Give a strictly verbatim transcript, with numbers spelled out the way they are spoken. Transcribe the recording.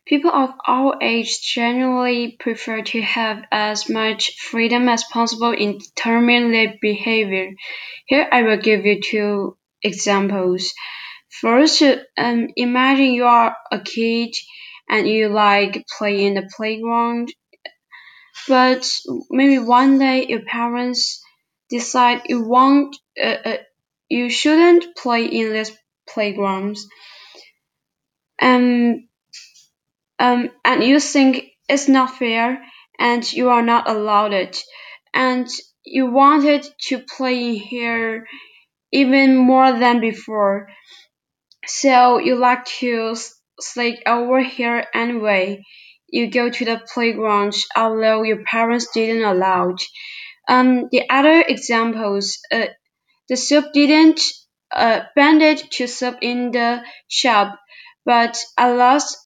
People of our age generally prefer to have as much freedom as possible in determining their behavior. Here I will give you two examples. First, um, imagine you are a kid and you like play in the playground, but maybe one day your parents decide you want uh, uh, you shouldn't play in these playgrounds, and um, and you think it's not fair and you are not allowed it, and you wanted to play here even more than before, so you like to sneak over here anyway. You go to the playground although your parents didn't allow. Um, the other examples, uh, the soup didn't uh, bandage to soup in the shop, but at last